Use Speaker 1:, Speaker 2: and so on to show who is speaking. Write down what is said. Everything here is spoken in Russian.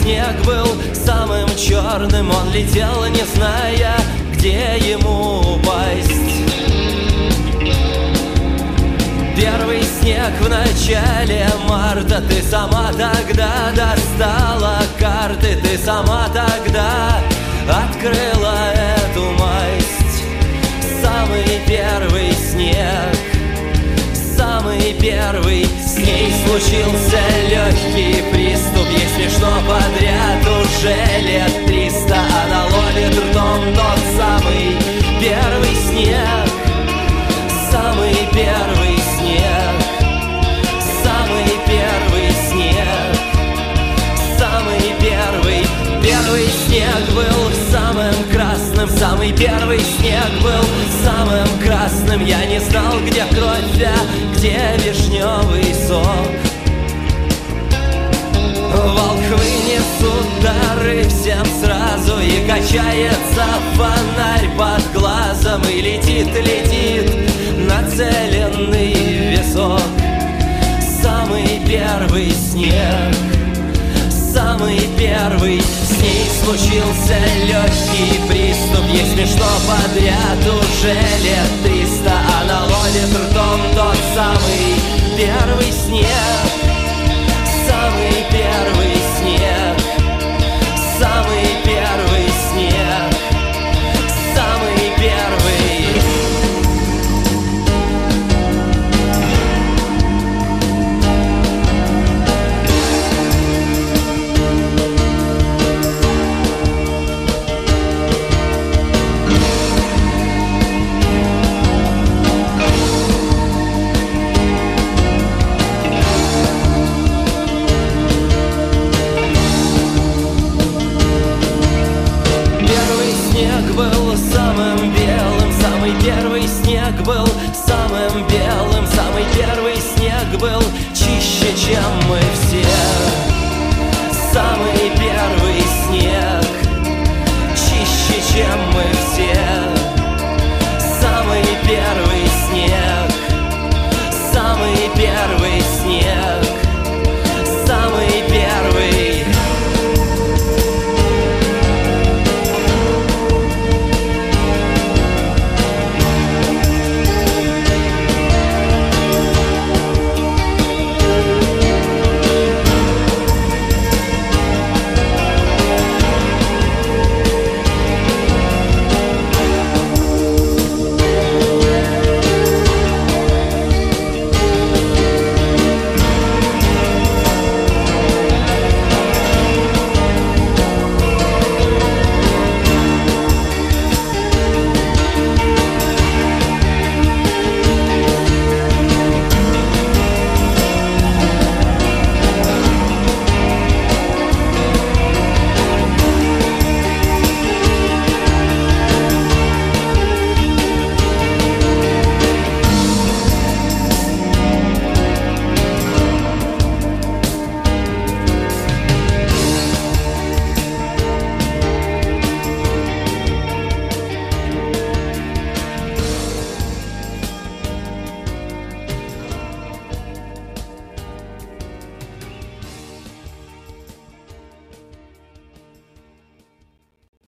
Speaker 1: снег был самым черным. Он летел, не зная, где ему упасть. Первый снег в начале марта. Ты сама тогда достала карты. Ты сама тогда открыла эту масть. Самый первый снег, самый первый. С ней случился легкий приступ. Ей смешно подряд уже лет 300. Она ловит ртом тот самый первый снег. Самый первый снег. Самый первый снег. Самый первый. Первый снег был самым красным. Самый первый снег был самым красным. Я не знал, где кровь, а где вишневый сок. Волхвы несут дары всем сразу. И качается фонарь под глазом. И летит, летит нацеленный висок. Самый первый снег. Самый первый. С ней случился легкий приступ. Ей смешно подряд уже лет 300. Она ловит ртом тот самый первый снег. Самый первый снег. Самый первый снег. Самый первый. Был самым белым, самый первый снег был самым белым, самый первый снег был чище, чем мы все. Самый первый снег чище, чем мы